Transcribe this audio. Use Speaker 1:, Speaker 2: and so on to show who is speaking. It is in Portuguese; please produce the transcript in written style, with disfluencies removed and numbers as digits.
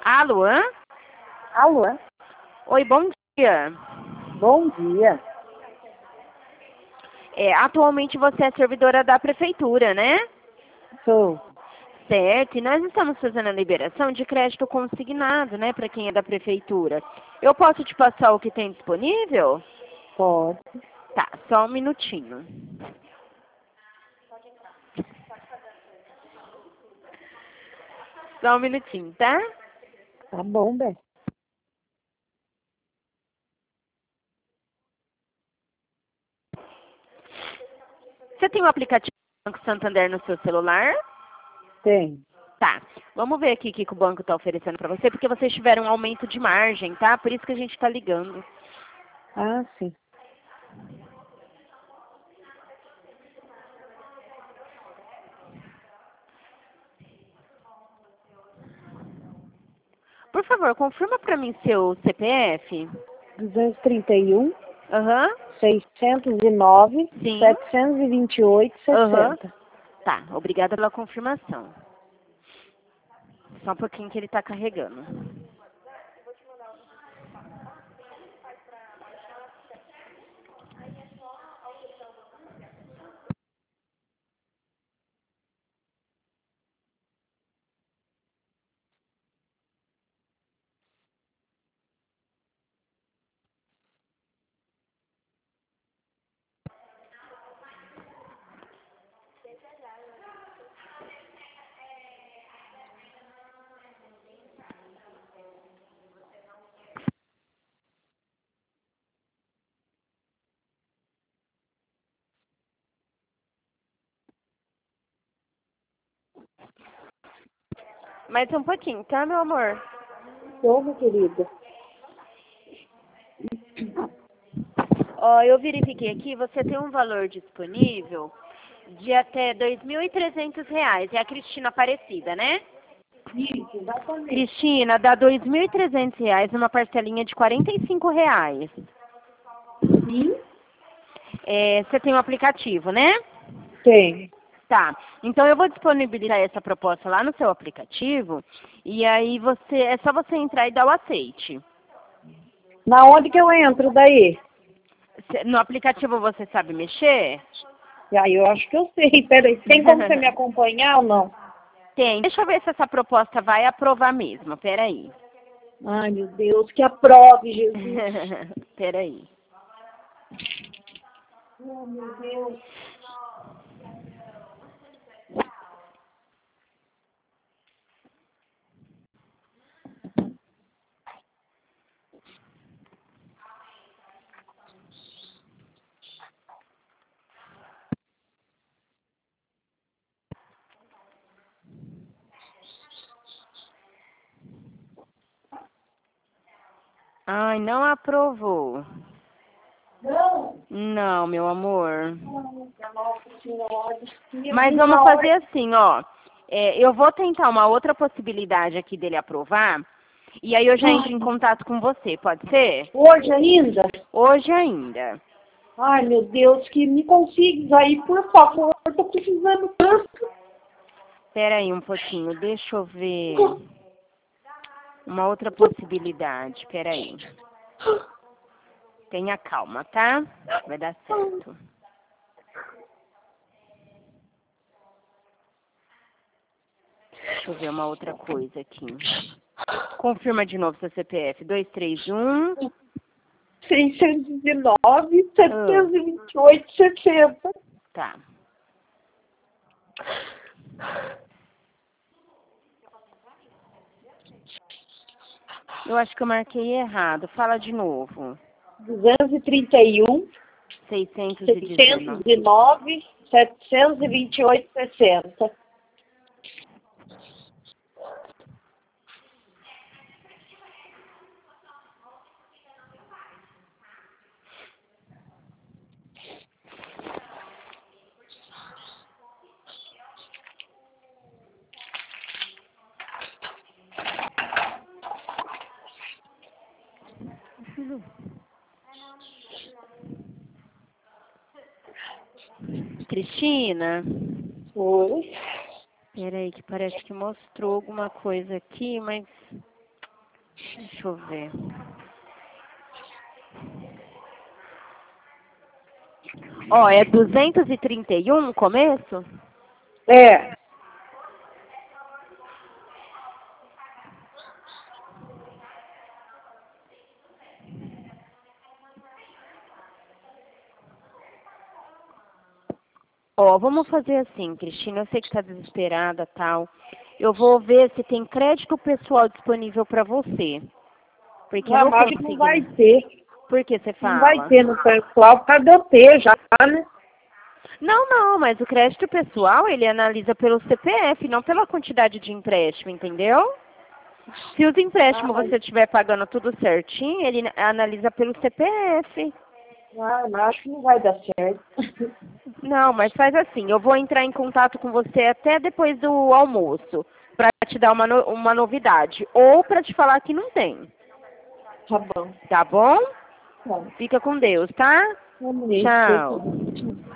Speaker 1: Alô?
Speaker 2: Alô?
Speaker 1: Oi, bom dia.
Speaker 2: Bom dia.
Speaker 1: Atualmente você é servidora da prefeitura, né?
Speaker 2: Sou.
Speaker 1: Certo, e nós estamos fazendo a liberação de crédito consignado, né, para quem é da prefeitura. Eu posso te passar o que tem disponível?
Speaker 2: Pode.
Speaker 1: Tá, só um minutinho. Só um minutinho, tá?
Speaker 2: Tá bom, Bé.
Speaker 1: Você tem o aplicativo do Banco Santander no seu celular?
Speaker 2: Tem.
Speaker 1: Tá. Vamos ver aqui o que o banco está oferecendo para você, porque vocês tiveram um aumento de margem, tá? Por isso que a gente está ligando.
Speaker 2: Ah, sim.
Speaker 1: Por favor, confirma para mim seu CPF.
Speaker 2: 231,
Speaker 1: Aham.
Speaker 2: 609,
Speaker 1: Sim.
Speaker 2: 728,
Speaker 1: Aham.
Speaker 2: 60.
Speaker 1: Tá, obrigada pela confirmação. Só um pouquinho que ele está carregando. Mais um pouquinho, tá, meu amor?
Speaker 2: Como, querida?
Speaker 1: Ó, eu verifiquei aqui, você tem um valor disponível de até R$ 2.300. É a Cristina Aparecida, né?
Speaker 2: Isso, exatamente.
Speaker 1: Cristina, dá R$ 2.300 numa parcelinha de R$ 45.
Speaker 2: Sim?
Speaker 1: Você tem um aplicativo, né?
Speaker 2: Tem.
Speaker 1: Tá. Então eu vou disponibilizar essa proposta lá no seu aplicativo e aí é só você entrar e dar o aceite.
Speaker 2: Na onde que eu entro daí?
Speaker 1: No aplicativo você sabe mexer?
Speaker 2: E aí eu acho que eu sei. Peraí, tem como você me acompanhar ou não?
Speaker 1: Tem. Deixa eu ver se essa proposta vai aprovar mesmo. Peraí.
Speaker 2: Ai, meu Deus, que aprove, Jesus.
Speaker 1: Peraí.
Speaker 2: Oh, meu Deus.
Speaker 1: Ai, não aprovou.
Speaker 2: Não.
Speaker 1: Não, meu amor.
Speaker 2: Nossa Senhora.
Speaker 1: Mas vamos fazer assim, ó. Eu vou tentar uma outra possibilidade aqui dele aprovar. E aí eu já entro em contato com você, pode ser?
Speaker 2: Hoje ainda?
Speaker 1: Hoje ainda.
Speaker 2: Ai, meu Deus, que me consiga aí, por favor. Eu tô precisando tanto.
Speaker 1: Espera aí um pouquinho, deixa eu ver uma outra possibilidade. Espera aí. Tenha calma, tá? Vai dar certo. Deixa eu ver uma outra coisa aqui. Confirma de novo seu CPF. 231.
Speaker 2: 609, 728, 60.
Speaker 1: Tá. Eu acho que eu marquei errado. Fala de novo.
Speaker 2: 231,
Speaker 1: 619.
Speaker 2: 609, 728, 60.
Speaker 1: Cristina?
Speaker 2: Oi.
Speaker 1: Peraí, que parece que mostrou alguma coisa aqui, mas Deixa eu ver. Ó, é 231 o começo?
Speaker 2: É.
Speaker 1: Ó, vamos fazer assim, Cristina, eu sei que tá desesperada, tal. Eu vou ver se tem crédito pessoal disponível para você. Porque eu
Speaker 2: Não,
Speaker 1: não
Speaker 2: mas acho que não vai
Speaker 1: consigo.
Speaker 2: ter.
Speaker 1: Por que você
Speaker 2: Não vai
Speaker 1: fala?
Speaker 2: ter no pessoal, por causa de eu ter já, né?
Speaker 1: Não, não, mas o crédito pessoal, ele analisa pelo CPF, não pela quantidade de empréstimo, entendeu? Se os
Speaker 2: Ah,
Speaker 1: empréstimos
Speaker 2: mas
Speaker 1: você estiver pagando tudo certinho, ele analisa pelo CPF.
Speaker 2: mas acho que não vai dar certo.
Speaker 1: Não, mas faz assim, eu vou entrar em contato com você até depois do almoço, para te dar uma novidade, ou para te falar que não tem,
Speaker 2: Tá bom.
Speaker 1: tá bom?
Speaker 2: Tá.
Speaker 1: Fica com Deus, tá?
Speaker 2: Vamos ver.
Speaker 1: Tchau.